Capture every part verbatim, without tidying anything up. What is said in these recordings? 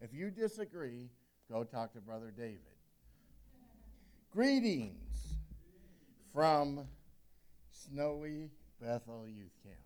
If you disagree, go talk to Brother David. Greetings from snowy Bethel Youth Camp.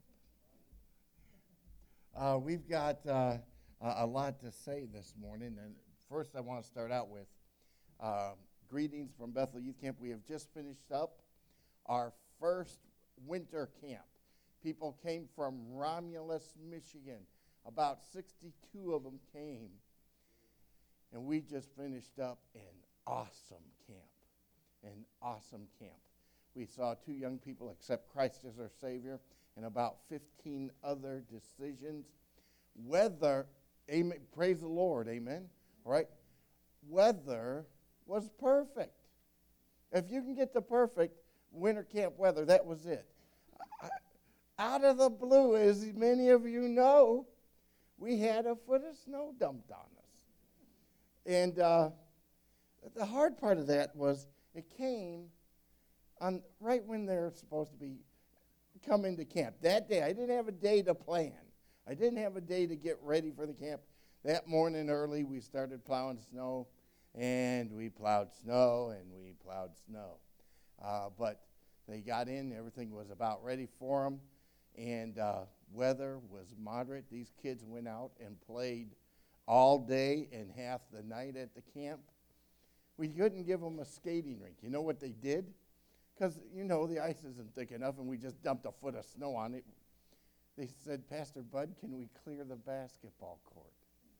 Uh, we've got uh, a lot to say this morning, and first I want to start out with uh, greetings from Bethel Youth Camp. We have just finished up our first winter camp. People came from Romulus, Michigan. About sixty-two of them came, and we just finished up an awesome camp. An awesome camp. We saw two young people accept Christ as their Savior and about fifteen other decisions. Weather, amen, praise the Lord, amen, all right? Weather was perfect. If you can get the perfect winter camp weather, that was it. I, out of the blue, as many of you know, we had a foot of snow dumped on us. And uh, the hard part of that was it came on right when they're supposed to be coming to camp. That day, I didn't have a day to plan. I didn't have a day to get ready for the camp. That morning early, we started plowing snow, and we plowed snow, and we plowed snow. Uh, but they got in. Everything was about ready for them, and uh, weather was moderate. These kids went out and played all day and half the night at the camp. We couldn't give them a skating rink. You know what they did? Because, you know, the ice isn't thick enough, and we just dumped a foot of snow on it. They said, Pastor Bud, can we clear the basketball court?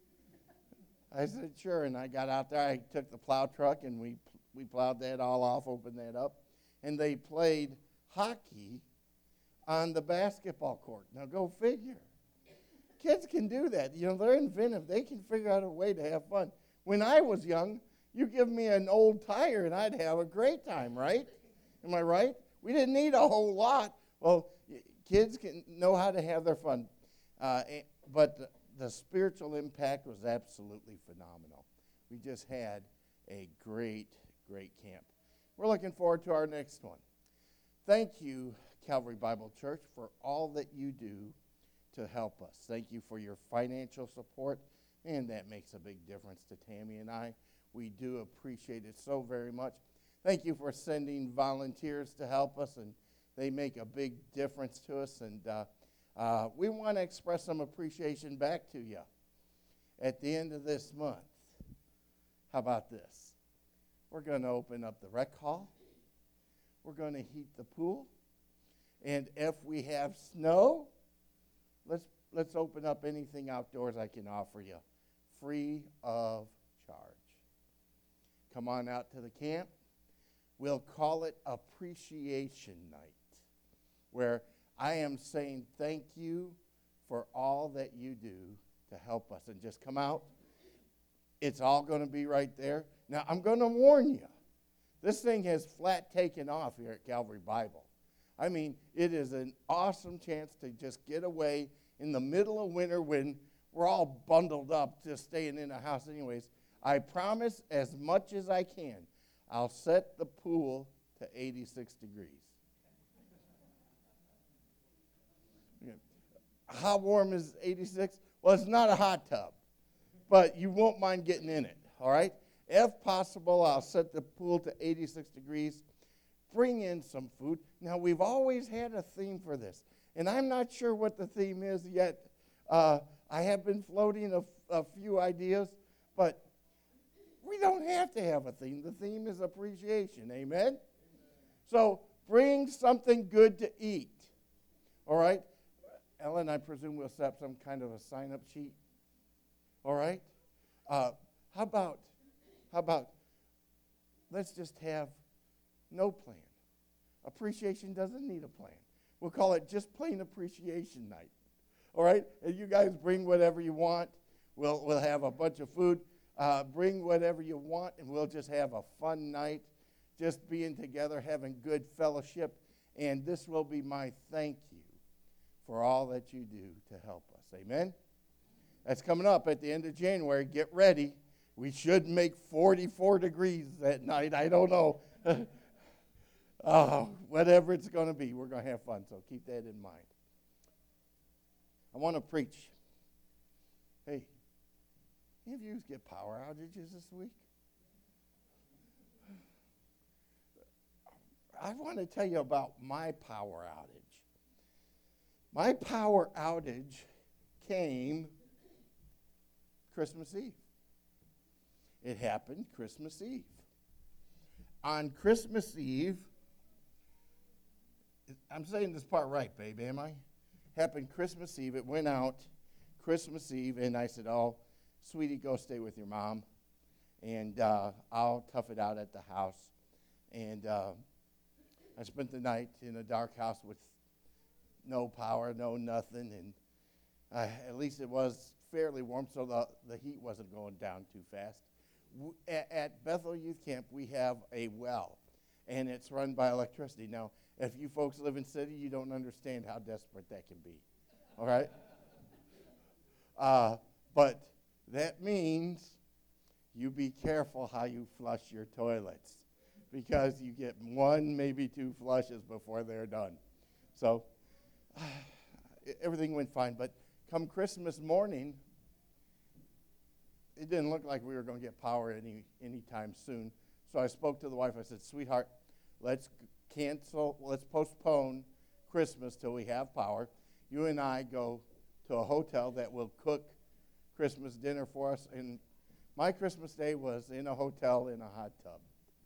I said, sure, and I got out there. I took the plow truck, and we we plowed that all off, opened that up, and they played hockey on the basketball court. Now, go figure. Kids can do that. You know, they're inventive. They can figure out a way to have fun. When I was young, you give me an old tire, and I'd have a great time, right? Am I right? We didn't need a whole lot. Well, kids can know how to have their fun. Uh, but the, the spiritual impact was absolutely phenomenal. We just had a great, great camp. We're looking forward to our next one. Thank you, Calvary Bible Church, for all that you do to help us. Thank you for your financial support, and that makes a big difference to Tammy and I. We do appreciate it so very much. Thank you for sending volunteers to help us, and they make a big difference to us. And uh, uh, we want to express some appreciation back to you at the end of this month. How about this? We're going to open up the rec hall. We're going to heat the pool. And if we have snow, let's let's open up anything outdoors I can offer you, free of charge. Come on out to the camp. We'll call it Appreciation Night, where I am saying thank you for all that you do to help us. And just come out. It's all going to be right there. Now, I'm going to warn you. This thing has flat taken off here at Calvary Bible. I mean, it is an awesome chance to just get away in the middle of winter when we're all bundled up just staying in a house anyways. I promise as much as I can, I'll set the pool to eighty-six degrees. How warm is eighty-six? Well, it's not a hot tub, but you won't mind getting in it, all right? If possible, I'll set the pool to eighty-six degrees. Bring in some food. Now, we've always had a theme for this, and I'm not sure what the theme is yet. Uh, I have been floating a, a few ideas, but we don't have to have a theme. The theme is appreciation, amen? Amen? So bring something good to eat, all right? Ellen, I presume we'll set up some kind of a sign-up sheet, all right? Uh, how about, how about, let's just have no plan. Appreciation doesn't need a plan. We'll call it just plain appreciation night, all right? And you guys bring whatever you want. We'll, we'll have a bunch of food. Uh, bring whatever you want, and we'll just have a fun night, just being together, having good fellowship. And this will be my thank you for all that you do to help us. Amen? That's coming up at the end of January. Get ready. We should make forty-four degrees that night. I don't know. Oh, whatever it's going to be, we're going to have fun. So keep that in mind. I want to preach. Hey. Any of you get power outages this week? I want to tell you about my power outage. My power outage came Christmas Eve. It happened Christmas Eve. On Christmas Eve, I'm saying this part right, babe, am I? Happened Christmas Eve. It went out Christmas Eve, and I said, oh, sweetie, go stay with your mom, and uh, I'll tough it out at the house. And uh, I spent the night in a dark house with no power, no nothing, and uh, at least it was fairly warm, so the, the heat wasn't going down too fast. W- at, at Bethel Youth Camp, we have a well, and it's run by electricity. Now, if you folks live in city, you don't understand how desperate that can be, all right? Uh, but that means you be careful how you flush your toilets, because you get one, maybe two flushes before they're done. So uh, everything went fine. But come Christmas morning, it didn't look like we were going to get power any anytime soon. So I spoke to the wife. I said, sweetheart, let's cancel, let's postpone Christmas till we have power. You and I go to a hotel that will cook Christmas dinner for us. And my Christmas day was in a hotel in a hot tub.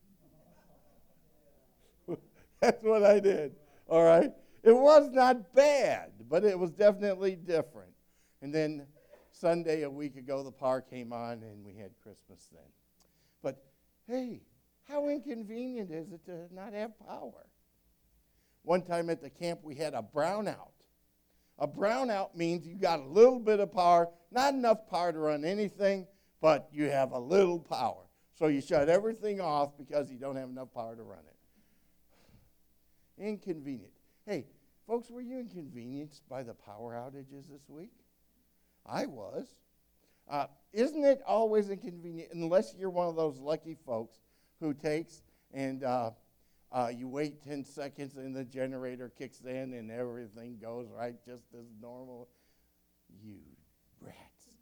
That's what I did, all right? It was not bad, but it was definitely different. And then Sunday a week ago, the power came on, and we had Christmas then. But, hey, how inconvenient is it to not have power? One time at the camp, we had a brownout. A brownout means you got a little bit of power, not enough power to run anything, but you have a little power. So you shut everything off because you don't have enough power to run it. Inconvenient. Hey, folks, were you inconvenienced by the power outages this week? I was. Uh, isn't it always inconvenient, unless you're one of those lucky folks who takes and uh, uh, you wait ten seconds and the generator kicks in and everything goes right just as normal? You rats.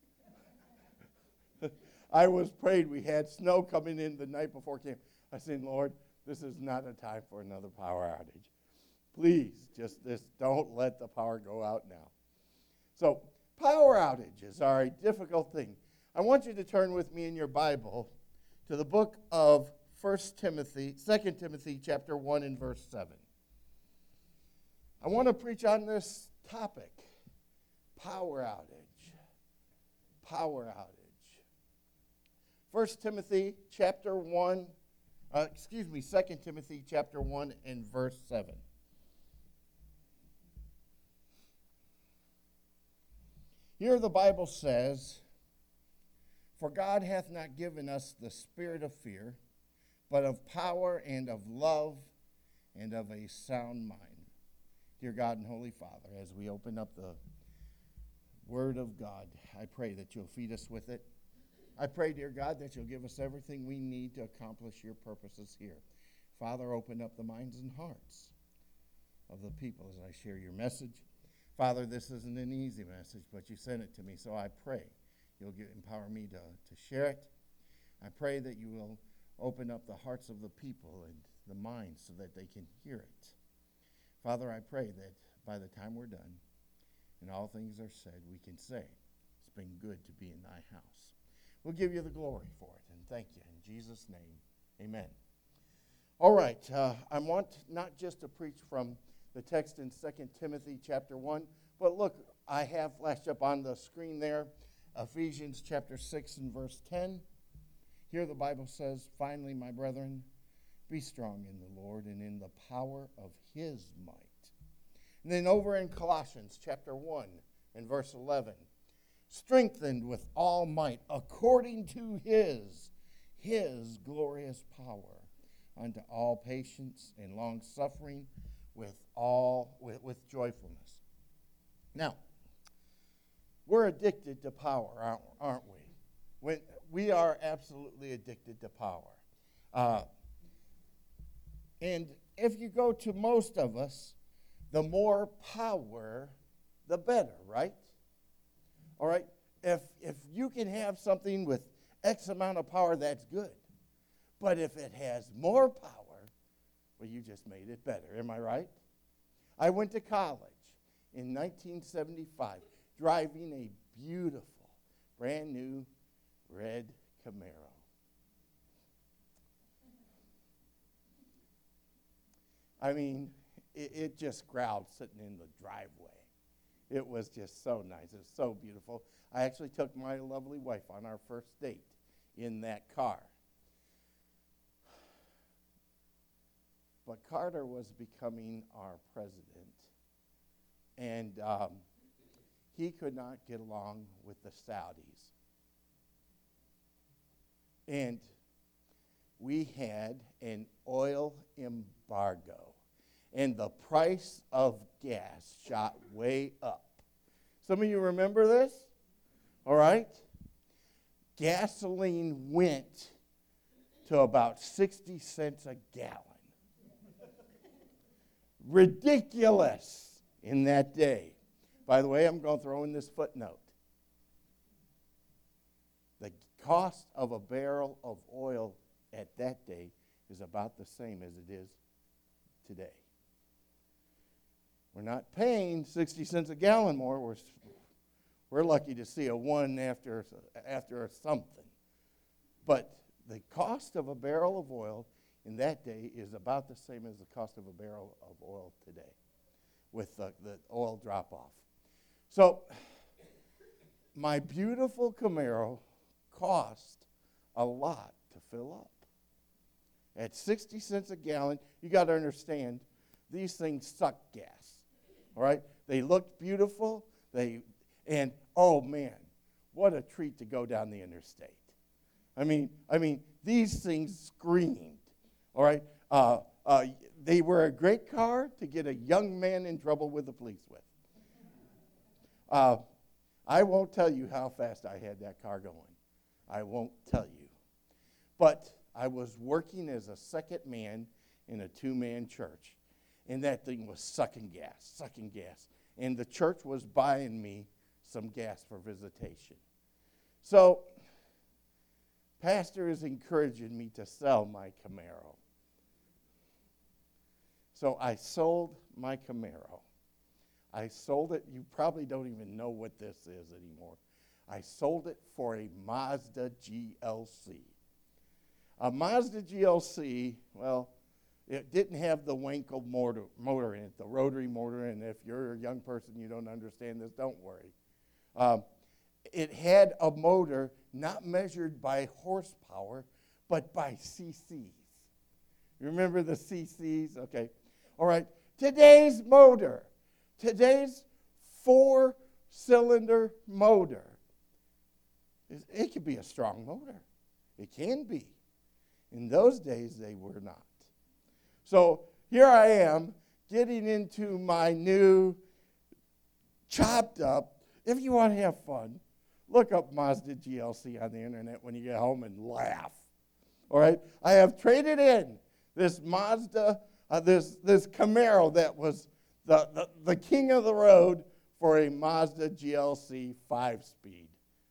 I was prayed. We had snow coming in the night before camp. I said, Lord, this is not a time for another power outage. Please, just this, don't let the power go out now. So, power outages are a difficult thing. I want you to turn with me in your Bible to the book of First Timothy, Second Timothy chapter one and verse seven. I want to preach on this topic, power outage. Power outage. First Timothy chapter one, uh, excuse me, Second Timothy chapter one and verse seven. Here the Bible says, for God hath not given us the spirit of fear, but of power and of love and of a sound mind. Dear God and Holy Father, as we open up the Word of God, I pray that you'll feed us with it. I pray, dear God, that you'll give us everything we need to accomplish your purposes here. Father, open up the minds and hearts of the people as I share your message. Father, this isn't an easy message, but you sent it to me, so I pray you'll get, empower me to, to share it. I pray that you will open up the hearts of the people and the minds so that they can hear it. Father, I pray that by the time we're done and all things are said, we can say, it's been good to be in thy house. We'll give you the glory for it, and thank you. In Jesus' name, amen. All right, uh, I want not just to preach from the text in Second Timothy chapter one, but look, I have flashed up on the screen there, Ephesians chapter six and verse ten. Here the Bible says, finally, my brethren, be strong in the Lord and in the power of his might. And then over in Colossians chapter one and verse eleven, strengthened with all might according to his, his glorious power, unto all patience and long suffering with all with, with joyfulness. Now, we're addicted to power, aren't, aren't we? When, we are absolutely addicted to power. Uh, and if you go to most of us, the more power, the better, right? All right? if if you can have something with X amount of power, that's good. But if it has more power, well, you just made it better. Am I right? I went to college in nineteen seventy-five, driving a beautiful, brand new red Camaro. I mean, it, it just growled sitting in the driveway. It was just so nice. It was so beautiful. I actually took my lovely wife on our first date in that car. But Carter was becoming our president, and um, he could not get along with the Saudis. And we had an oil embargo, and the price of gas shot way up. Some of you remember this? All right? Gasoline went to about sixty cents a gallon. Ridiculous in that day. By the way, I'm going to throw in this footnote. The cost of a barrel of oil at that day is about the same as it is today. We're not paying sixty cents a gallon more. We're, we're lucky to see a one after, after something. But the cost of a barrel of oil in that day is about the same as the cost of a barrel of oil today with the, the oil drop-off. So my beautiful Camaro cost a lot to fill up. At sixty cents a gallon, you got to understand, these things suck gas, all right? They looked beautiful, they, and oh man, what a treat to go down the interstate. I mean, I mean, these things screamed, all right? Uh, uh, they were a great car to get a young man in trouble with the police with. Uh, I won't tell you how fast I had that car going. I won't tell you. But I was working as a second man in a two-man church, and that thing was sucking gas, sucking gas. And the church was buying me some gas for visitation. So, Pastor is encouraging me to sell my Camaro. So I sold my Camaro. I sold it. You probably don't even know what this is anymore. I sold it for a Mazda G L C. A Mazda G L C, well, it didn't have the Wankel motor, motor in it, the rotary motor, and if you're a young person, you don't understand this, don't worry. Um, it had a motor not measured by horsepower, but by C Cs. You remember the C Cs? Okay. All right. Today's motor, today's four-cylinder motor, it could be a strong motor. It can be. In those days, they were not. So here I am getting into my new chopped up. If you want to have fun, look up Mazda G L C on the internet when you get home and laugh. All right? I have traded in this Mazda, uh, this, this Camaro that was the, the, the king of the road for a Mazda G L C five-speed.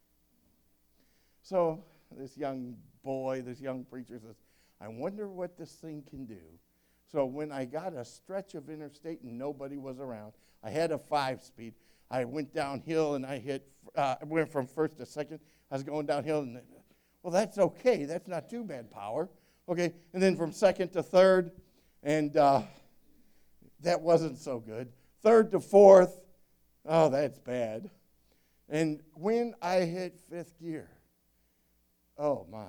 So this young boy, this young preacher says, I wonder what this thing can do. So when I got a stretch of interstate and nobody was around, I had a five-speed. I went downhill and I hit, uh, I went from first to second. I was going downhill, and well, that's okay. That's not too bad power. Okay, and then from second to third, and uh, that wasn't so good. Third to fourth, oh, that's bad. And when I hit fifth gear, oh, my.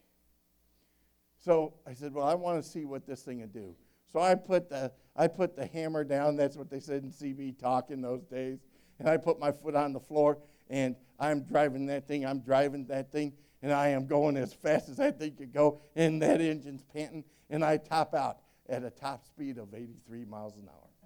So I said, well, I want to see what this thing would do. So I put the I put the hammer down. That's what they said in C B talk in those days. And I put my foot on the floor, and I'm driving that thing. I'm driving that thing, and I am going as fast as that thing could go, and that engine's panting, and I top out at a top speed of eighty-three miles an hour.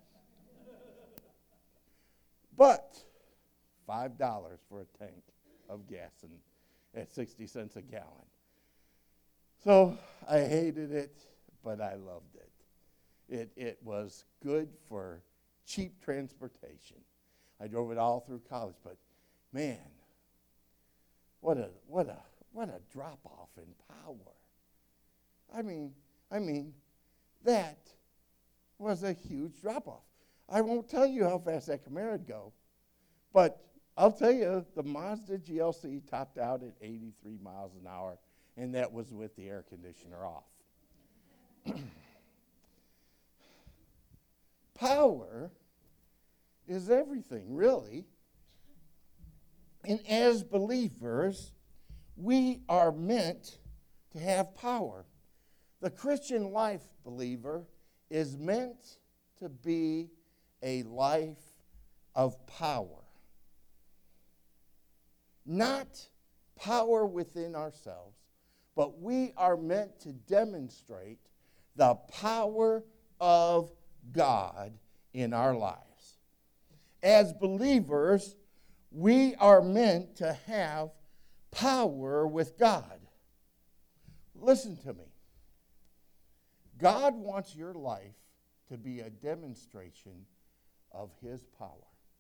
But five dollars for a tank of gas and at sixty cents a gallon. So I hated it, but I loved it. It it was good for cheap transportation. I drove it all through college, but man, what a what a what a drop off in power. I mean, I mean, that was a huge drop off. I won't tell you how fast that Camaro would go, but I'll tell you the Mazda G L C topped out at eighty-three miles an hour, and that was with the air conditioner off. Power is everything, really. And as believers, we are meant to have power. The Christian life, believer, is meant to be a life of power. Not power within ourselves, but we are meant to demonstrate the power of God in our lives. As believers, we are meant to have power with God. Listen to me. God wants your life to be a demonstration of His power.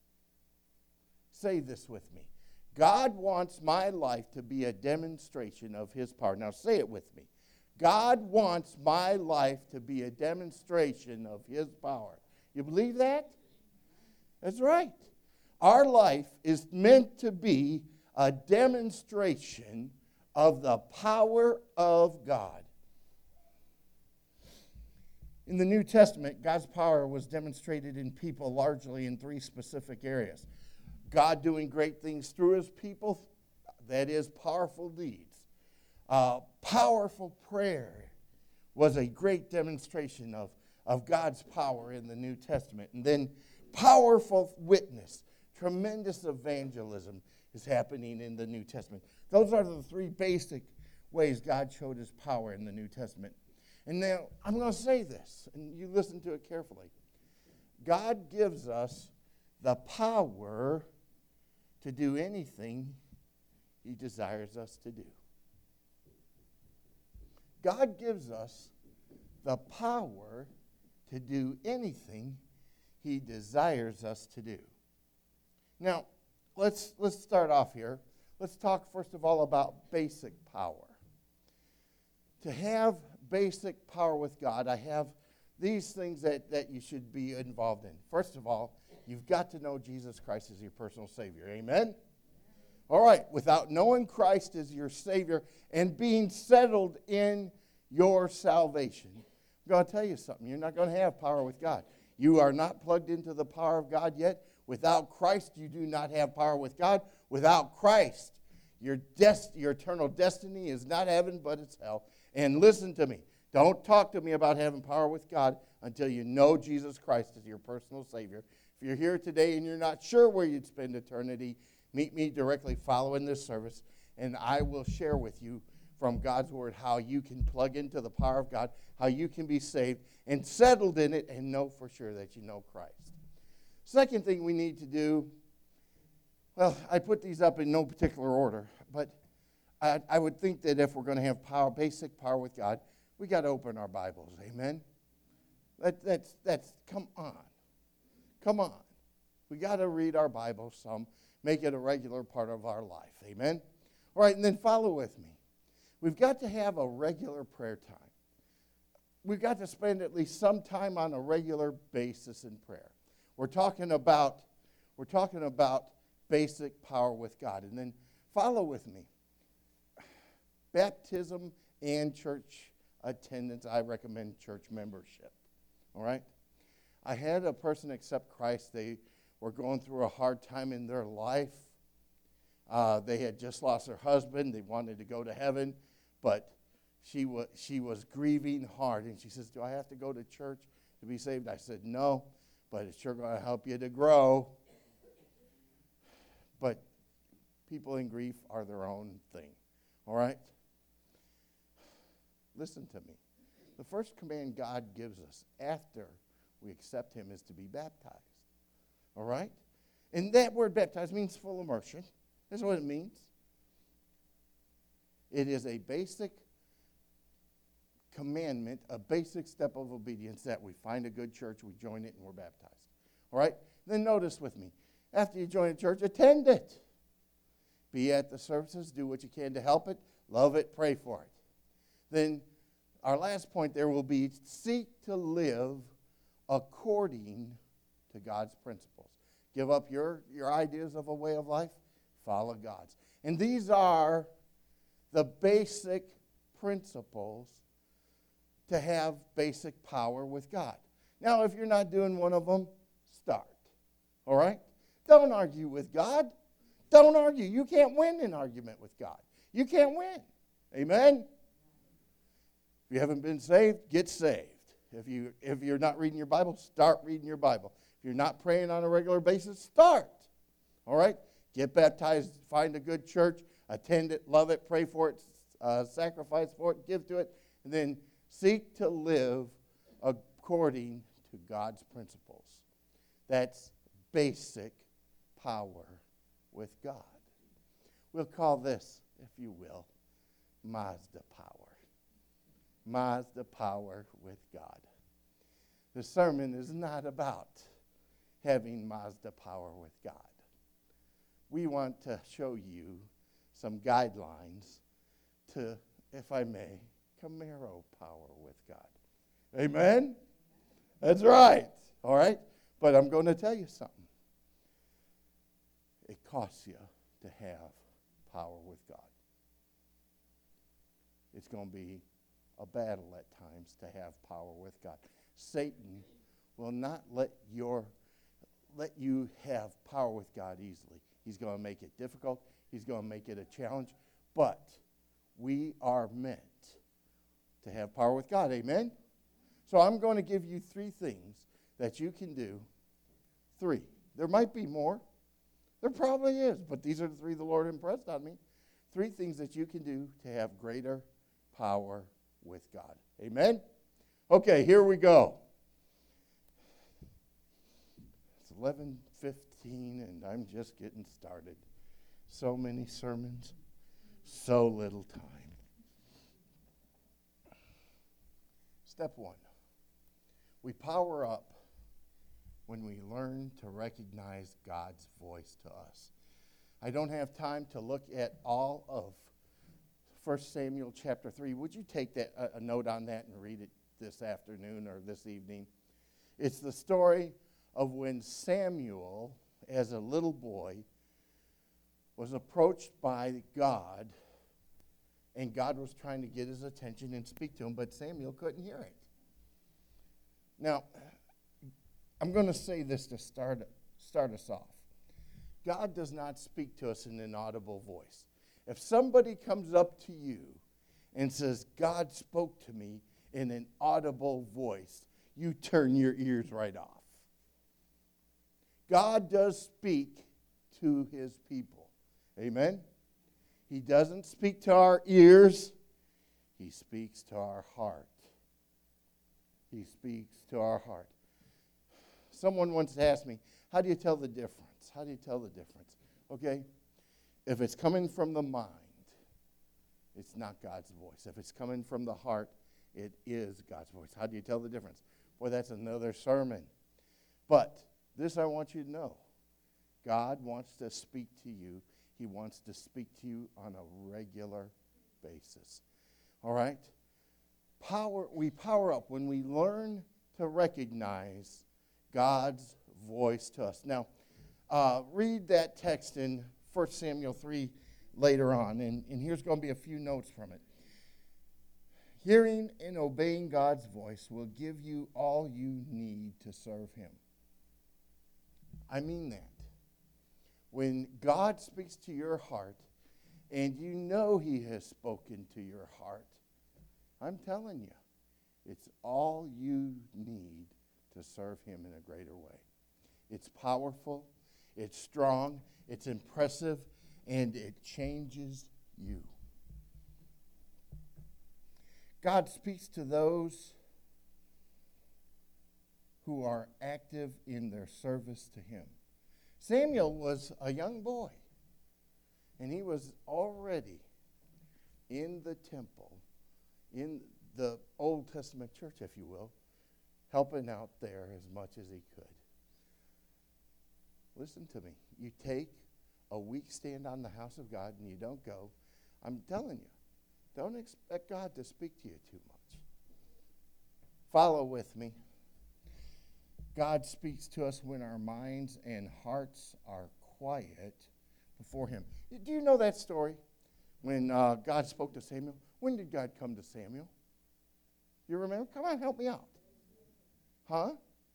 Say this with me. God wants my life to be a demonstration of His power. Now say it with me. God wants my life to be a demonstration of His power. You believe that? That's right. Our life is meant to be a demonstration of the power of God. In the New Testament, God's power was demonstrated in people largely in three specific areas. God doing great things through His people, that is, powerful deeds. Uh, powerful prayer was a great demonstration of, of God's power in the New Testament. And then powerful witness, tremendous evangelism is happening in the New Testament. Those are the three basic ways God showed His power in the New Testament. And now, I'm going to say this, and you listen to it carefully. God gives us the power to do anything He desires us to do. God gives us the power to do anything He desires us to do. Now, let's, let's start off here. Let's talk first of all about basic power. To have basic power with God, I have these things that, that you should be involved in. First of all, you've got to know Jesus Christ as your personal Savior. Amen? All right, without knowing Christ as your Savior and being settled in your salvation, I'm going to tell you something. You're not going to have power with God. You are not plugged into the power of God yet. Without Christ, you do not have power with God. Without Christ, your, des- your eternal destiny is not heaven, but it's hell. And listen to me. Don't talk to me about having power with God until you know Jesus Christ as your personal Savior. If you're here today and you're not sure where you'd spend eternity, meet me directly following this service, and I will share with you from God's Word how you can plug into the power of God, how you can be saved and settled in it and know for sure that you know Christ. Second thing we need to do, well, I put these up in no particular order, but I, I would think that if we're going to have power, basic power with God, we got to open our Bibles. Amen? That, that's, that's, come on. Come on. We got to read our Bible some, make it a regular part of our life. Amen? All right, and then follow with me. We've got to have a regular prayer time. We've got to spend at least some time on a regular basis in prayer. We're talking about, we're talking about basic power with God. And then follow with me. Baptism and church attendance, I recommend church membership. All right? I had a person accept Christ. They were going through a hard time in their life. Uh, they had just lost their husband. They wanted to go to heaven, but she was she was grieving hard. And she says, do I have to go to church to be saved? I said, no, but it's sure going to help you to grow. But people in grief are their own thing. All right? Listen to me. The first command God gives us after we accept Him is to be baptized. All right? And that word baptized means full immersion. That's what it means. It is a basic commandment, a basic step of obedience that we find a good church, we join it, and we're baptized. All right? Then notice with me. After you join a church, attend it. Be at the services. Do what you can to help it. Love it. Pray for it. Then our last point there will be seek to live according to God's principles. Give up your, your ideas of a way of life. Follow God's. And these are the basic principles to have basic power with God. Now, if you're not doing one of them, start. All right? Don't argue with God. Don't argue. You can't win an argument with God. You can't win. Amen? If you haven't been saved, get saved. If, you, if you're not reading your Bible, start reading your Bible. If you're not praying on a regular basis, start. All right? Get baptized, find a good church, attend it, love it, pray for it, uh, sacrifice for it, give to it, and then seek to live according to God's principles. That's basic power with God. We'll call this, if you will, Mazda power. Mazda power with God. The sermon is not about having Mazda power with God. We want to show you some guidelines to, if I may, Camaro power with God. Amen? That's right. All right? But I'm going to tell you something. It costs you to have power with God. It's going to be a battle at times to have power with God. Satan will not let your let you have power with God easily. He's going to make it difficult. He's going to make it a challenge. But we are meant to have power with God. Amen? So I'm going to give you three things that you can do. Three. There might be more. There probably is. But these are the three the Lord impressed on me. Three things that you can do to have greater power with God. Amen? Okay, here we go. It's eleven fifteen, and I'm just getting started. So many sermons, so little time. Step one. We power up when we learn to recognize God's voice to us. I don't have time to look at all of First Samuel chapter three. Would you take that a, a note on that and read it this afternoon or this evening? It's the story of when Samuel, as a little boy, was approached by God, and God was trying to get his attention and speak to him, but Samuel couldn't hear it. Now, I'm going to say this to start, start us off. God does not speak to us in an audible voice. If somebody comes up to you and says, God spoke to me in an audible voice, you turn your ears right off. God does speak to his people. Amen? He doesn't speak to our ears. He speaks to our heart. He speaks to our heart. Someone once asked me, how do you tell the difference? How do you tell the difference? Okay? If it's coming from the mind, it's not God's voice. If it's coming from the heart, it is God's voice. How do you tell the difference? Boy, that's another sermon. But this I want you to know. God wants to speak to you. He wants to speak to you on a regular basis. All right? Power. We power up when we learn to recognize God's voice to us. Now, uh, read that text in First Samuel three later on, and, and here's going to be a few notes from it. Hearing and obeying God's voice will give you all you need to serve him. I mean that. When God speaks to your heart, and you know he has spoken to your heart, I'm telling you, it's all you need to serve him in a greater way. It's powerful, it's strong, it's impressive, and it changes you. God speaks to those who are active in their service to him. Samuel was a young boy, and he was already in the temple, in the Old Testament church, if you will, helping out there as much as he could. Listen to me. You take a weak stand on the house of God and you don't go, I'm telling you, don't expect God to speak to you too much. Follow with me. God speaks to us when our minds and hearts are quiet before him. Do you know that story? When uh, God spoke to Samuel? When did God come to Samuel? You remember? Come on, help me out. Huh?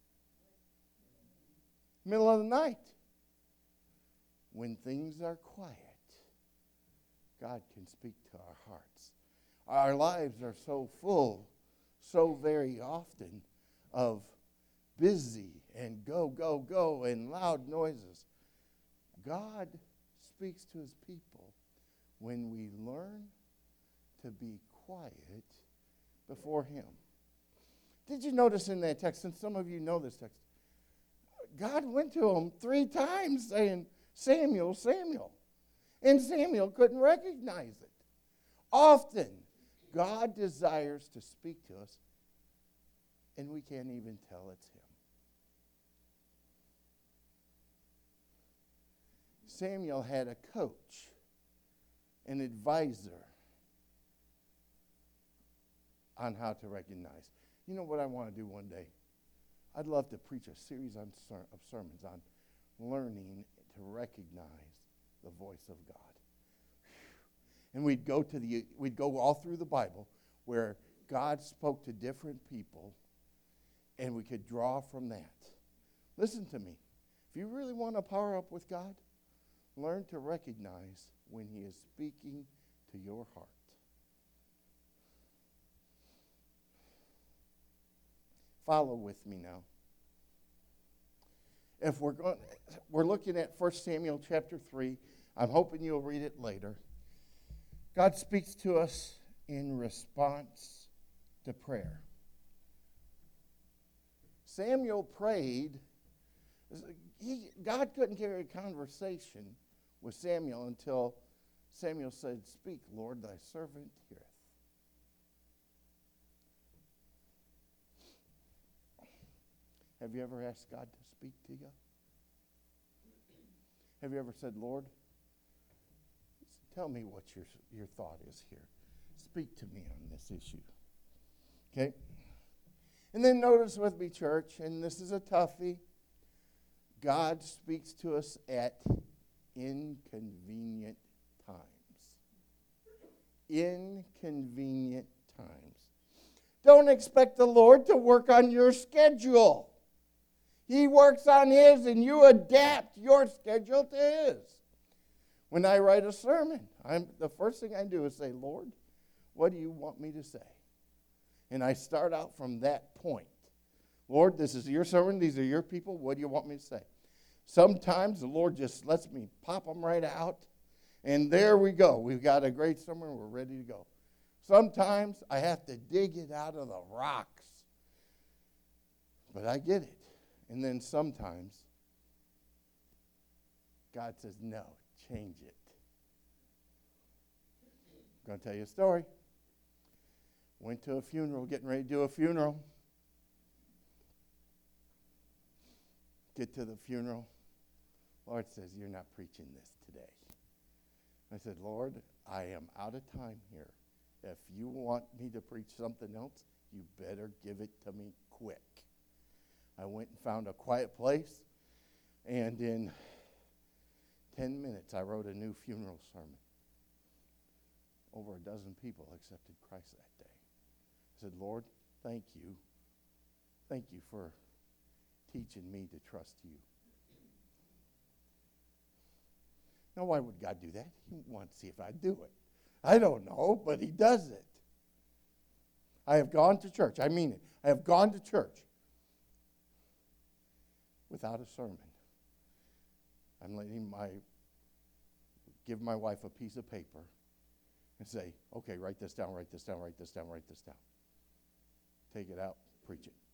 Middle of the night. When things are quiet, God can speak to our hearts. Our lives are so full, so very often, of busy and go, go, go and loud noises. God speaks to his people when we learn to be quiet before him. Did you notice in that text, and some of you know this text, God went to him three times saying, Samuel, Samuel. And Samuel couldn't recognize it. Often, God desires to speak to us, and we can't even tell it's him. Samuel had a coach, an advisor on how to recognize. You know what I want to do one day? I'd love to preach a series on ser- of sermons on learning to recognize the voice of God. And we'd go to the we'd go all through the Bible where God spoke to different people, and we could draw from that. Listen to me. If you really want to power up with God, learn to recognize when he is speaking to your heart. Follow with me now. If we're going, we're looking at First Samuel chapter three. I'm hoping you'll read it later. God speaks to us in response to prayer. Samuel prayed. He, God couldn't carry a conversation with Samuel until Samuel said, Speak, Lord, thy servant heareth. Have you ever asked God to speak to you? Have you ever said, Lord, tell me what your, your thought is here. Speak to me on this issue. Okay? And then notice with me, church, and this is a toughie, God speaks to us at inconvenient times. Inconvenient times. Don't expect the Lord to work on your schedule. He works on his, and you adapt your schedule to his. When I write a sermon, I'm, the first thing I do is say, Lord, what do you want me to say? And I start out from that point. Lord, this is your sermon. These are your people. What do you want me to say? Sometimes the Lord just lets me pop them right out, and there we go. We've got a great sermon. We're ready to go. Sometimes I have to dig it out of the rocks, but I get it. And then sometimes God says, no, change it. I'm going to tell you a story. Went to a funeral, getting ready to do a funeral. Get to the funeral. Lord says, you're not preaching this today. I said, Lord, I am out of time here. If you want me to preach something else, you better give it to me quick. I went and found a quiet place, and in ten minutes, I wrote a new funeral sermon. Over a dozen people accepted Christ that day. I said, Lord, thank you. Thank you for teaching me to trust you. Now, why would God do that? He wants to see if I do it. I don't know, but he does it. I have gone to church. I mean it. I have gone to church without a sermon. I'm letting my, give my wife a piece of paper and say, okay, write this down, write this down, write this down, write this down. Take it out, preach it.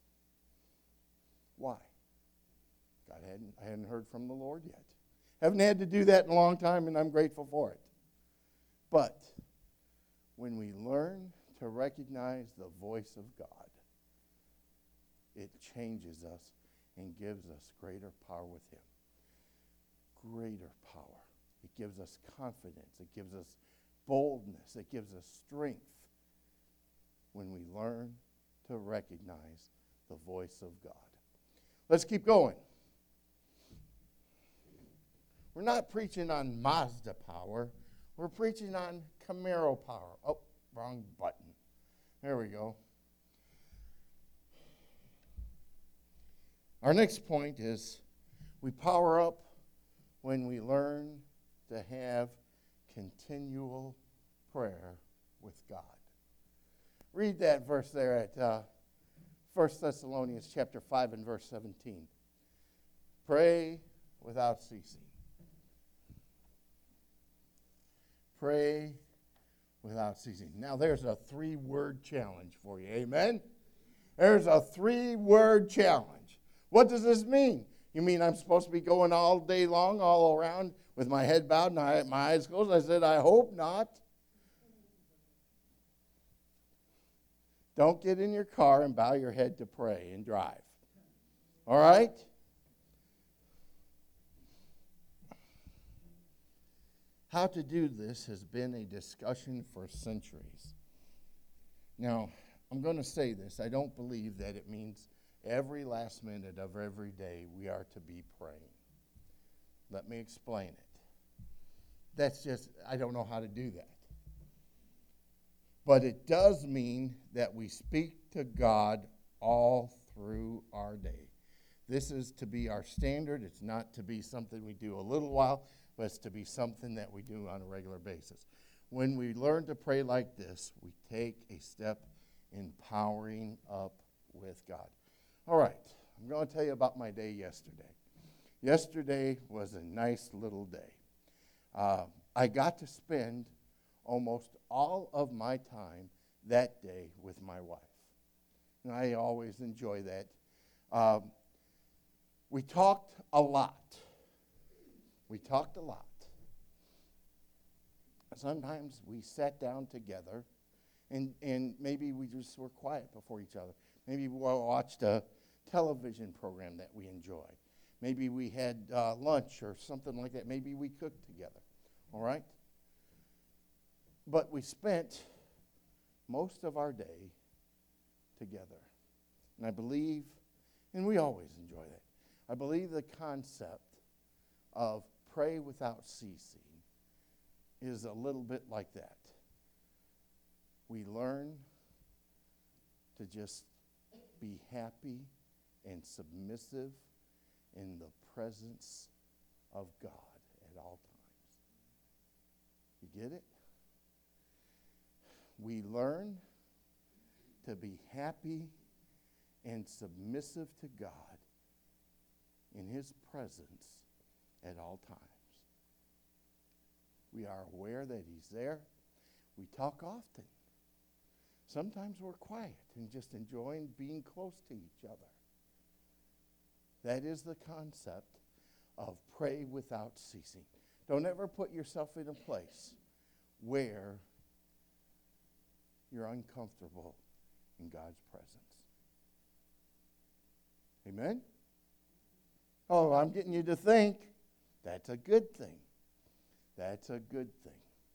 Why? God hadn't, I hadn't heard from the Lord yet. Haven't had to do that in a long time, and I'm grateful for it. But when we learn to recognize the voice of God, it changes us and gives us greater power with him. greater power. It gives us confidence. It gives us boldness. It gives us strength when we learn to recognize the voice of God. Let's keep going. We're not preaching on Mazda power. We're preaching on Camaro power. Oh, wrong button. There we go. Our next point is we power up when we learn to have continual prayer with God. Read that verse there at uh, First Thessalonians chapter five and verse seventeen. Pray without ceasing. Pray without ceasing. Now there's a three-word challenge for you. Amen? There's a three-word challenge. What does this mean? You mean I'm supposed to be going all day long, all around, with my head bowed and I, my eyes closed? I said, I hope not. Don't get in your car and bow your head to pray and drive. All right? How to do this has been a discussion for centuries. Now, I'm going to say this. I don't believe that it means every last minute of every day we are to be praying. Let me explain it. That's just, I don't know how to do that. But it does mean that we speak to God all through our day. This is to be our standard. It's not to be something we do a little while, but it's to be something that we do on a regular basis. When we learn to pray like this, we take a step in powering up with God. All right, I'm going to tell you about my day yesterday. Yesterday was a nice little day. Uh, I got to spend almost all of my time that day with my wife. And I always enjoy that. Um, we talked a lot. We talked a lot. Sometimes we sat down together and, and maybe we just were quiet before each other. Maybe we watched a television program that we enjoyed. Maybe we had uh, lunch or something like that. Maybe we cooked together. All right? But we spent most of our day together. And I believe, and we always enjoy that, I believe the concept of pray without ceasing is a little bit like that. We learn to just be happy and submissive in the presence of God at all times. You get it? We learn to be happy and submissive to God in His presence at all times. We are aware that He's there. We talk often. Sometimes we're quiet and just enjoying being close to each other. That is the concept of pray without ceasing. Don't ever put yourself in a place where you're uncomfortable in God's presence. Amen? Oh, I'm getting you to think. That's a good thing. That's a good thing.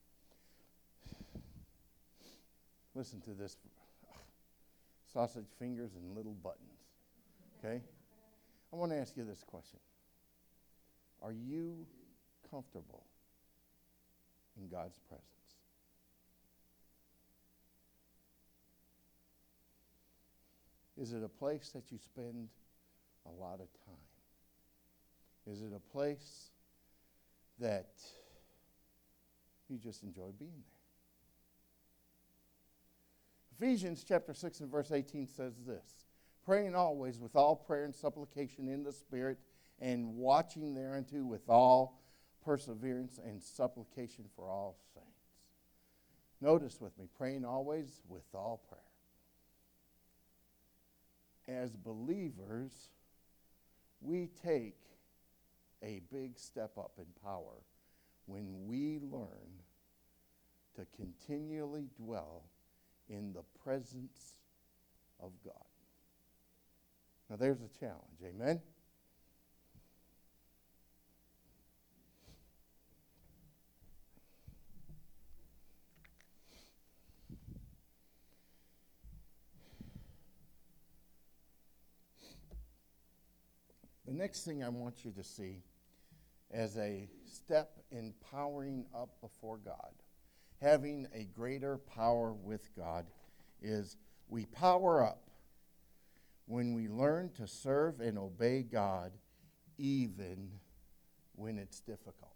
Listen to this. Sausage fingers and little buttons. Okay? I want to ask you this question. Are you comfortable in God's presence? Is it a place that you spend a lot of time? Is it a place that you just enjoy being there? Ephesians chapter six and verse eighteen says this, praying always with all prayer and supplication in the Spirit, and watching thereunto with all perseverance and supplication for all saints. Notice with me, praying always with all prayer. As believers, we take a big step up in power when we learn to continually dwell in the presence of God. Now there's a challenge, amen? The next thing I want you to see as a step in powering up before God, having a greater power with God, is we power up when we learn to serve and obey God even when it's difficult.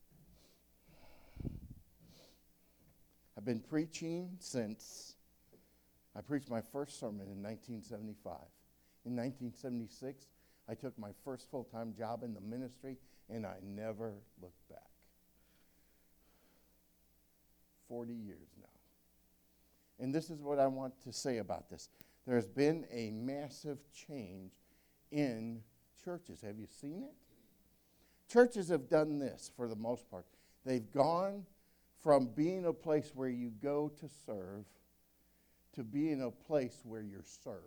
I've been preaching since I preached my first sermon in nineteen seventy-five. In nineteen seventy-six, I took my first full-time job in the ministry, and I never looked back. forty years now. And this is what I want to say about this. There's been a massive change in churches. Have you seen it? Churches have done this for the most part. They've gone from being a place where you go to serve to being a place where you're served.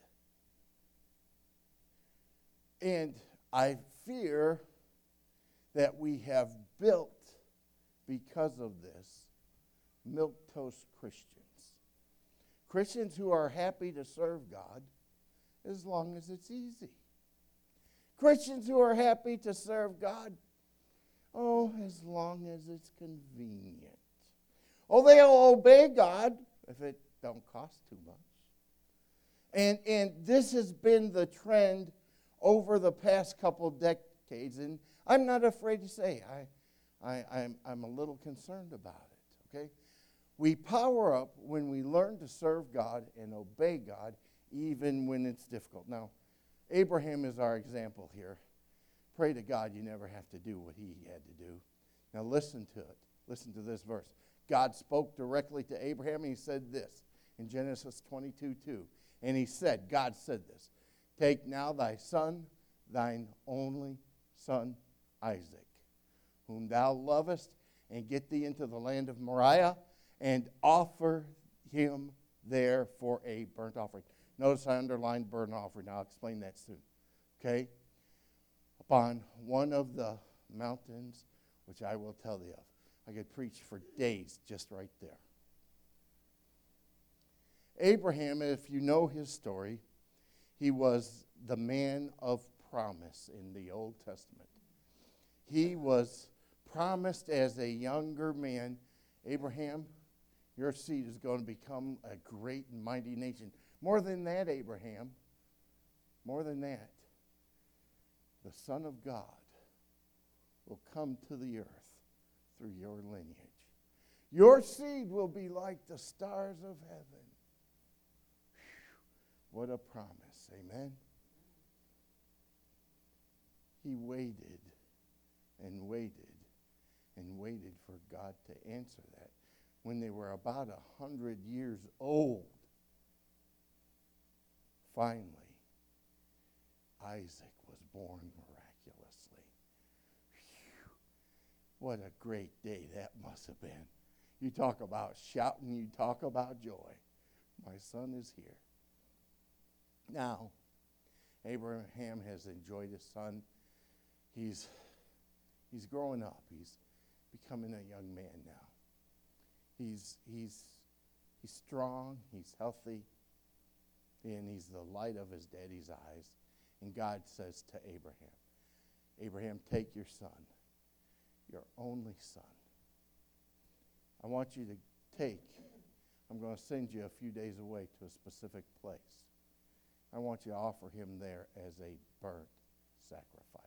And I fear that we have built, because of this, milquetoast Christians. Christians who are happy to serve God as long as it's easy. Christians who are happy to serve God, oh, as long as it's convenient. Oh, they'll obey God if it don't cost too much. And, and this has been the trend over the past couple decades, and I'm not afraid to say I, I, I'm, I'm a little concerned about it, okay? We power up when we learn to serve God and obey God even when it's difficult. Now, Abraham is our example here. Pray to God you never have to do what he had to do. Now listen to it. Listen to this verse. God spoke directly to Abraham, and he said this in Genesis twenty-two two. And he said, God said this, take now thy son, thine only son Isaac, whom thou lovest, and get thee into the land of Moriah, and offer him there for a burnt offering. Notice I underlined burnt offering. I'll explain that soon. Okay? Upon one of the mountains, which I will tell thee of. I could preach for days just right there. Abraham, if you know his story, he was the man of promise in the Old Testament. He was promised as a younger man, Abraham, your seed is going to become a great and mighty nation. More than that, Abraham, more than that, the Son of God will come to the earth through your lineage. Your seed will be like the stars of heaven. Whew, what a promise, amen? He waited and waited and waited for God to answer that. When they were about a hundred years old, finally, Isaac was born miraculously. Whew. What a great day that must have been. You talk about shouting, you talk about joy. My son is here. Now, Abraham has enjoyed his son. He's, he's growing up. He's becoming a young man now. He's, he's, he's strong, he's healthy, and he's the light of his daddy's eyes. And God says to Abraham, Abraham, take your son, your only son. I want you to take, I'm going to send you a few days away to a specific place. I want you to offer him there as a burnt sacrifice.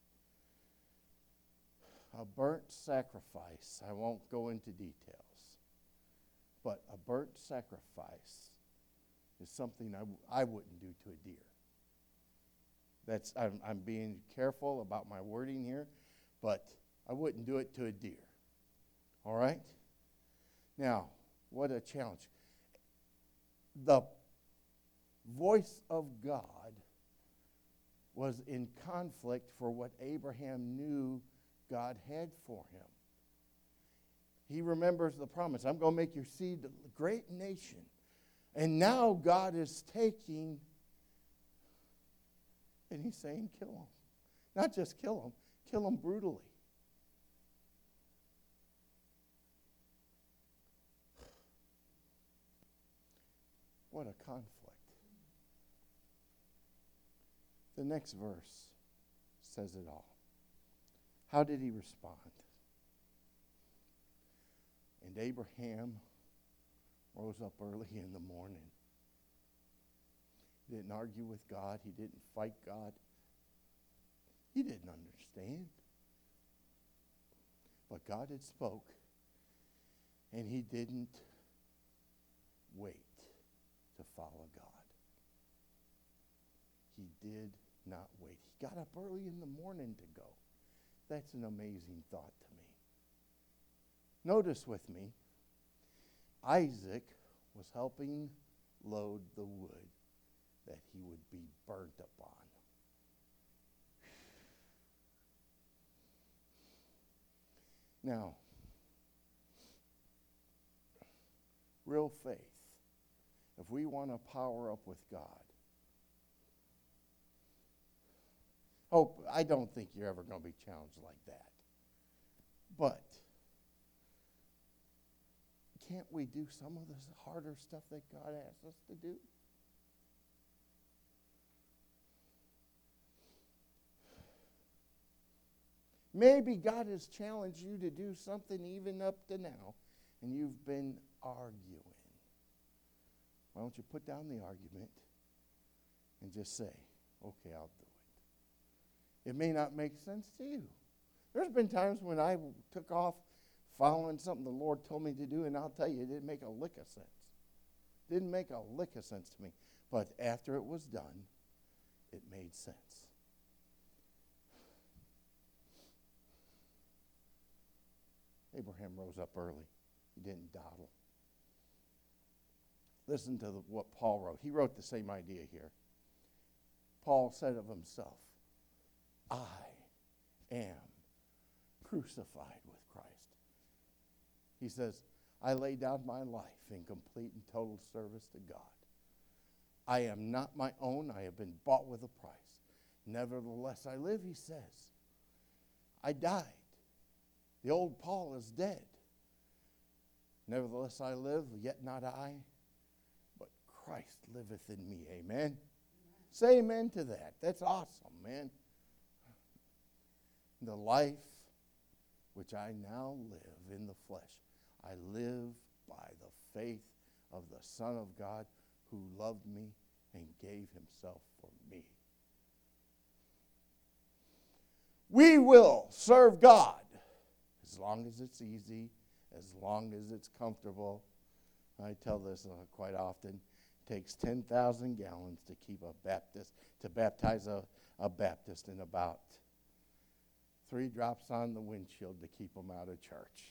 A burnt sacrifice, I won't go into details, but a burnt sacrifice is something I, w- I wouldn't do to a deer. That's I'm, I'm being careful about my wording here, but I wouldn't do it to a deer. All right? Now, what a challenge. The voice of God was in conflict for what Abraham knew God had for him. He remembers the promise. I'm going to make your seed a great nation. And now God is taking, and he's saying, kill him. Not just kill him, kill him brutally. What a conflict. The next verse says it all. How did he respond? And Abraham rose up early in the morning. He didn't argue with God. He didn't fight God. He didn't understand. But God had spoke, and he didn't wait to follow God. He did not wait. He got up early in the morning to go. That's an amazing thought to me. Notice with me, Isaac was helping load the wood that he would be burnt upon. Now, real faith, if we want to power up with God, hope, I don't think you're ever going to be challenged like that. But can't we do some of this harder stuff that God asks us to do? Maybe God has challenged you to do something even up to now, and you've been arguing. Why don't you put down the argument and just say, okay, I'll do it. It may not make sense to you. There's been times when I took off following something the Lord told me to do, and I'll tell you, it didn't make a lick of sense. It didn't make a lick of sense to me. But after it was done, it made sense. Abraham rose up early. He didn't dawdle. Listen to the, what Paul wrote. He wrote the same idea here. Paul said of himself, I am crucified with Christ. He says, I lay down my life in complete and total service to God. I am not my own. I have been bought with a price. Nevertheless, I live, he says. I died. The old Paul is dead. Nevertheless, I live, yet not I, but Christ liveth in me. Amen? Amen. Say amen to that. That's awesome, man. The life which I now live in the flesh, I live by the faith of the Son of God who loved me and gave himself for me. We will serve God as long as it's easy, as long as it's comfortable. I tell this uh, quite often. It takes ten thousand gallons to keep a Baptist, to baptize a, a Baptist, and about three drops on the windshield to keep them out of church.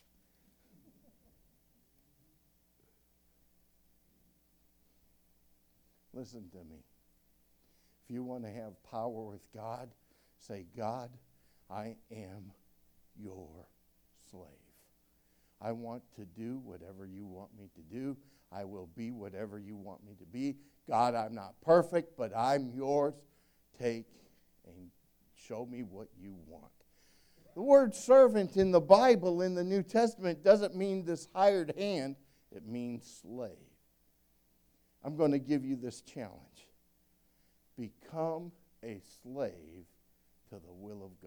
Listen to me. If you want to have power with God, say, God, I am your slave. I want to do whatever you want me to do. I will be whatever you want me to be. God, I'm not perfect, but I'm yours. Take and show me what you want. The word servant in the Bible, in the New Testament, doesn't mean this hired hand. It means slave. I'm going to give you this challenge. Become a slave to the will of God.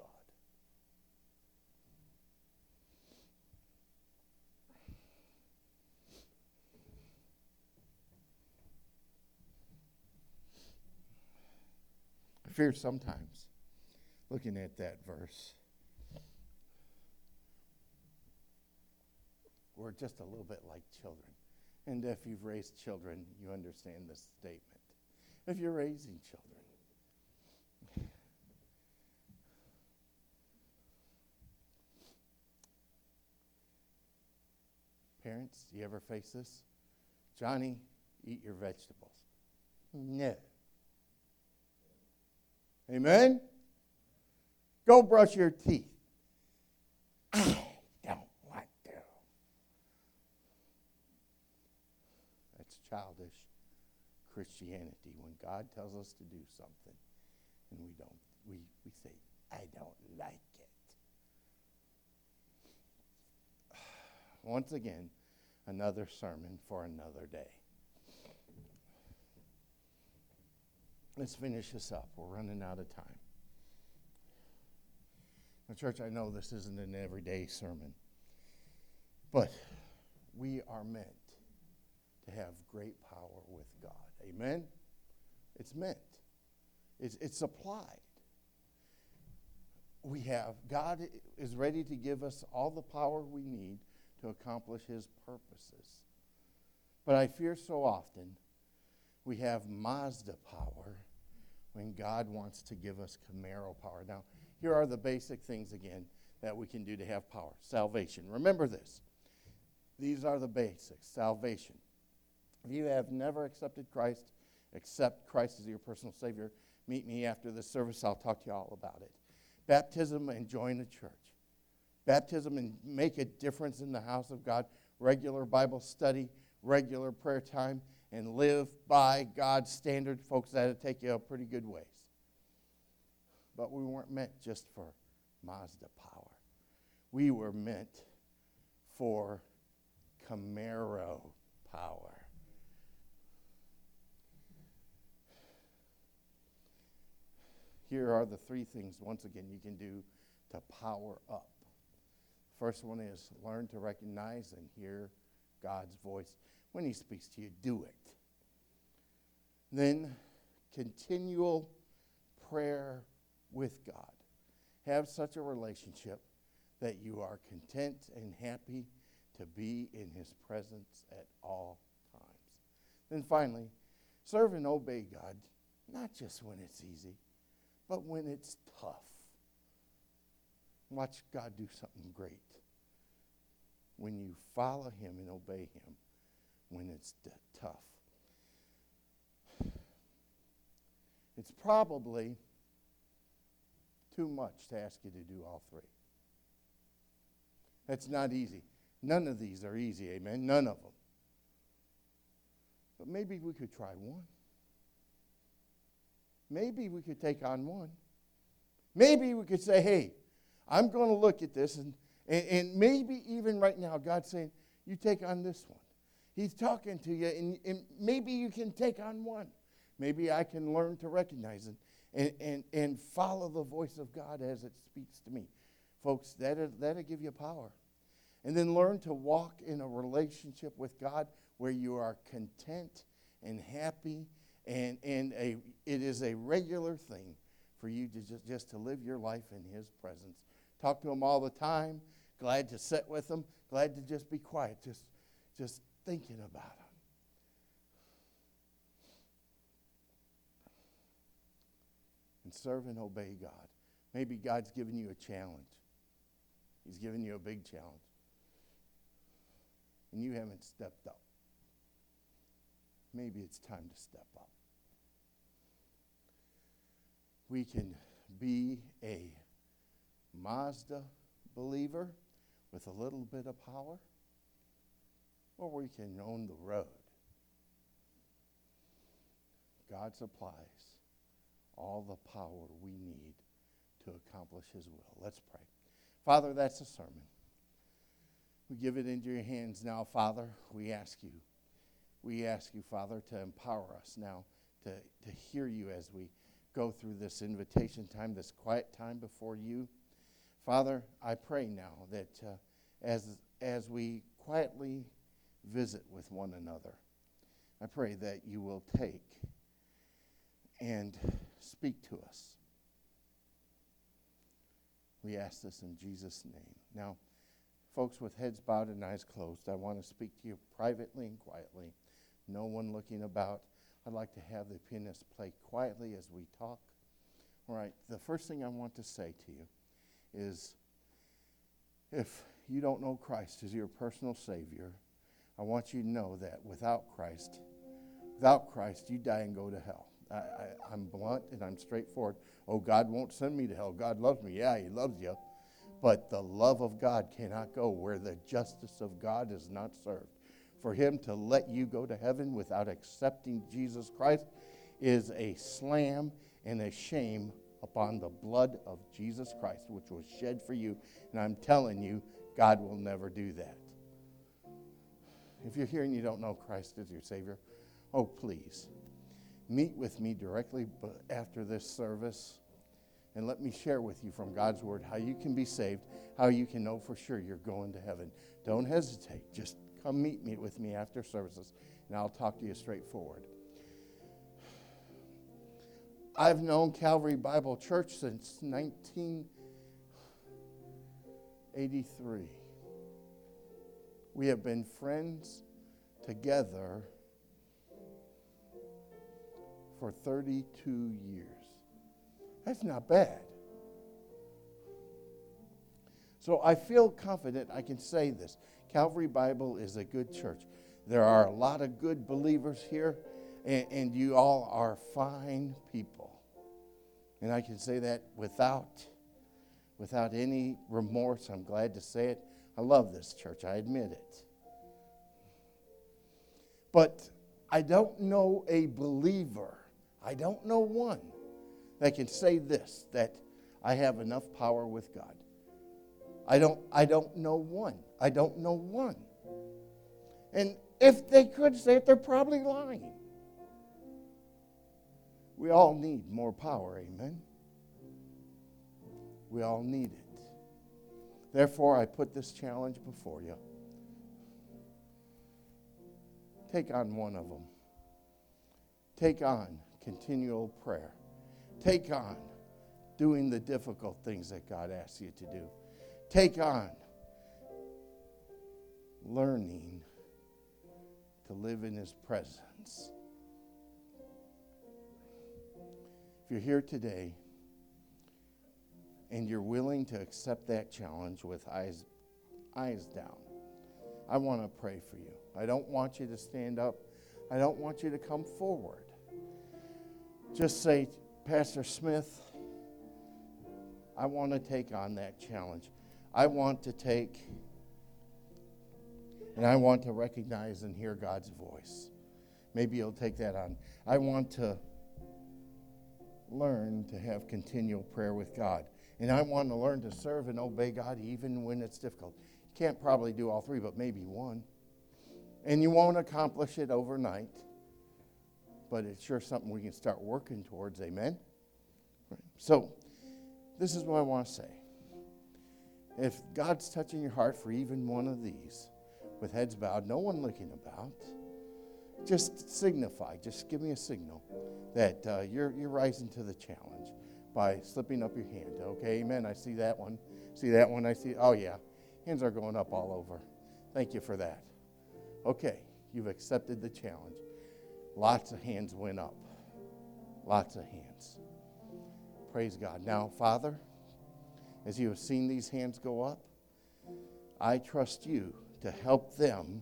I fear sometimes, looking at that verse, we're just a little bit like children. And if you've raised children, you understand this statement. If you're raising children, parents, do you ever face this? Johnny, eat your vegetables. No. Amen? Go brush your teeth. I don't want to. That's childish Christianity when God tells us to do something and we don't. We, we say, I don't like it. Once again, another sermon for another day. Let's finish this up. We're running out of time. Now, church, I know this isn't an everyday sermon, but we are meant to have great power with God. Amen? It's meant. It's, it's supplied. We have, God is ready to give us all the power we need to accomplish his purposes. But I fear so often we have Mazda power when God wants to give us Camaro power. Now, here are the basic things again that we can do to have power. Salvation. Remember this. These are the basics. Salvation. If you have never accepted Christ, accept Christ as your personal Savior. Meet me after this service. I'll talk to you all about it. Baptism and join a church. Baptism and make a difference in the house of God. Regular Bible study, regular prayer time, and live by God's standard. Folks, that'll take you a pretty good ways. But we weren't meant just for Mazda power. We were meant for Camaro power. Here are the three things, once again, you can do to power up. First one is learn to recognize and hear God's voice. When he speaks to you, do it. Then continual prayer with God. Have such a relationship that you are content and happy to be in his presence at all times. Then finally, serve and obey God, not just when it's easy, but when it's tough. Watch God do something great when you follow him and obey him when it's d- tough. It's probably too much to ask you to do all three. That's not easy. None of these are easy, amen? None of them. But maybe we could try one. Maybe we could take on one. Maybe we could say, hey, I'm going to look at this, and, and, and maybe even right now, God's saying, you take on this one. He's talking to you, and, and maybe you can take on one. Maybe I can learn to recognize it and, and, and follow the voice of God as it speaks to me. Folks, that'll, that'll give you power. And then learn to walk in a relationship with God where you are content and happy, and, and a, it is a regular thing for you to just, just to live your life in his presence. Talk to him all the time. Glad to sit with him. Glad to just be quiet, just, just thinking about him. And serve and obey God. Maybe God's given you a challenge. He's given you a big challenge. And you haven't stepped up. Maybe it's time to step up. We can be a Mazda believer with a little bit of power, or we can own the road. God supplies all the power we need to accomplish his will. Let's pray. Father, that's a sermon. We give it into your hands now, Father. We ask you, we ask you, Father, to empower us now to, to hear you as we go through this invitation time, this quiet time before you. Father, I pray now that uh, as, as we quietly visit with one another, I pray that you will take and speak to us. We ask this in Jesus' name. Now, folks, with heads bowed and eyes closed, I want to speak to you privately and quietly. No one looking about. I'd like to have the pianist play quietly as we talk. All right, the first thing I want to say to you is if you don't know Christ as your personal Savior, I want you to know that without Christ, without Christ, you die and go to hell. I, I, I'm blunt and I'm straightforward. Oh, God won't send me to hell. God loves me. Yeah, he loves you. But the love of God cannot go where the justice of God is not served. For him to let you go to heaven without accepting Jesus Christ is a slam and a shame upon the blood of Jesus Christ, which was shed for you. And I'm telling you, God will never do that. If you're here and you don't know Christ as your Savior, oh, please, meet with me directly after this service and let me share with you from God's Word how you can be saved, how you can know for sure you're going to heaven. Don't hesitate. Just come meet me with me after services, and I'll talk to you straightforward. I've known Calvary Bible Church since nineteen eighty-three. We have been friends together for thirty-two years. That's not bad. So I feel confident I can say this. Calvary Bible is a good church. There are a lot of good believers here, and, and you all are fine people. And I can say that without, without any remorse. I'm glad to say it. I love this church. I admit it. But I don't know a believer, I don't know one that can say this, that I have enough power with God. I don't, I don't know one. I don't know one. And if they could say it, they're probably lying. We all need more power, amen? We all need it. Therefore, I put this challenge before you. Take on one of them. Take on continual prayer. Take on doing the difficult things that God asks you to do. Take on learning to live in His presence. If you're here today and you're willing to accept that challenge with eyes, eyes down, I want to pray for you. I don't want you to stand up. I don't want you to come forward. Just say, Pastor Smith, I want to take on that challenge. I want to take, and I want to recognize and hear God's voice. Maybe you'll take that on. I want to learn to have continual prayer with God. And I want to learn to serve and obey God even when it's difficult. You can't probably do all three, but maybe one. And you won't accomplish it overnight. But it's sure something we can start working towards, amen? So, this is what I want to say. If God's touching your heart for even one of these, with heads bowed, no one looking about, just signify, just give me a signal that uh, you're, you're rising to the challenge by slipping up your hand. Okay, amen, I see that one. See that one, I see, oh yeah, hands are going up all over. Thank you for that. Okay, you've accepted the challenge. Lots of hands went up. Lots of hands. Praise God. Now, Father, as you have seen these hands go up, I trust you to help them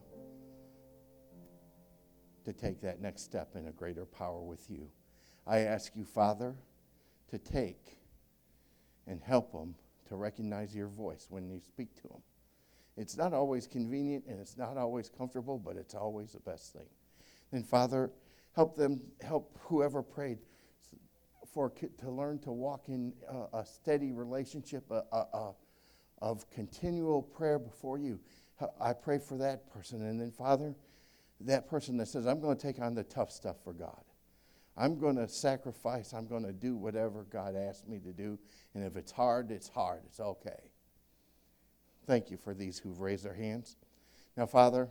to take that next step in a greater power with you. I ask you, Father, to take and help them to recognize your voice when you speak to them. It's not always convenient and it's not always comfortable, but it's always the best thing. Then, Father, help them, help whoever prayed for to learn to walk in a, a steady relationship a, a, a, of continual prayer before you. I pray for that person. And then, Father, that person that says, I'm going to take on the tough stuff for God. I'm going to sacrifice. I'm going to do whatever God asks me to do. And if it's hard, it's hard. It's okay. Thank you for these who've raised their hands. Now, Father,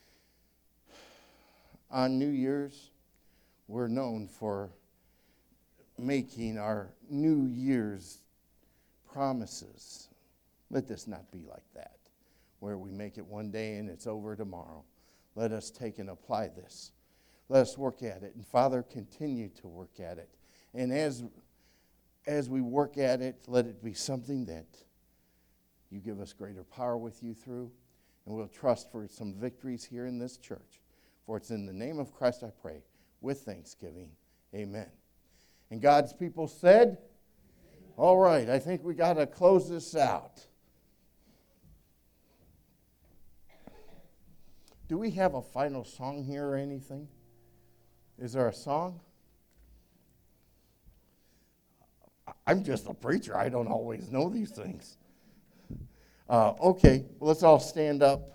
on New Year's, we're known for making our New Year's promises. Let this not be like that, where we make it one day and it's over tomorrow. Let us take and apply this. Let us work at it. And Father, continue to work at it. And as, as we work at it, let it be something that you give us greater power with you through. And we'll trust for some victories here in this church. For it's in the name of Christ I pray, with thanksgiving. Amen. And God's people said, all right, I think we got to close this out. Do we have a final song here or anything? Is there a song? I'm just a preacher. I don't always know these things. Uh, okay, well, let's all stand up.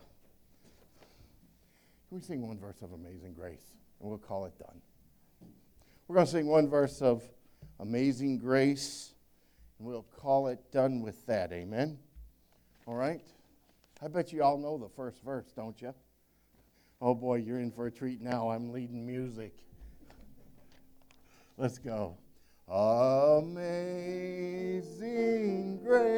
Can we sing one verse of Amazing Grace? And we'll call it done. We're going to sing one verse of Amazing Grace, We'll call it done with that. Amen? All right? I bet you all know the first verse, don't you? Oh, boy, you're in for a treat now. I'm leading music. Let's go. Amazing grace.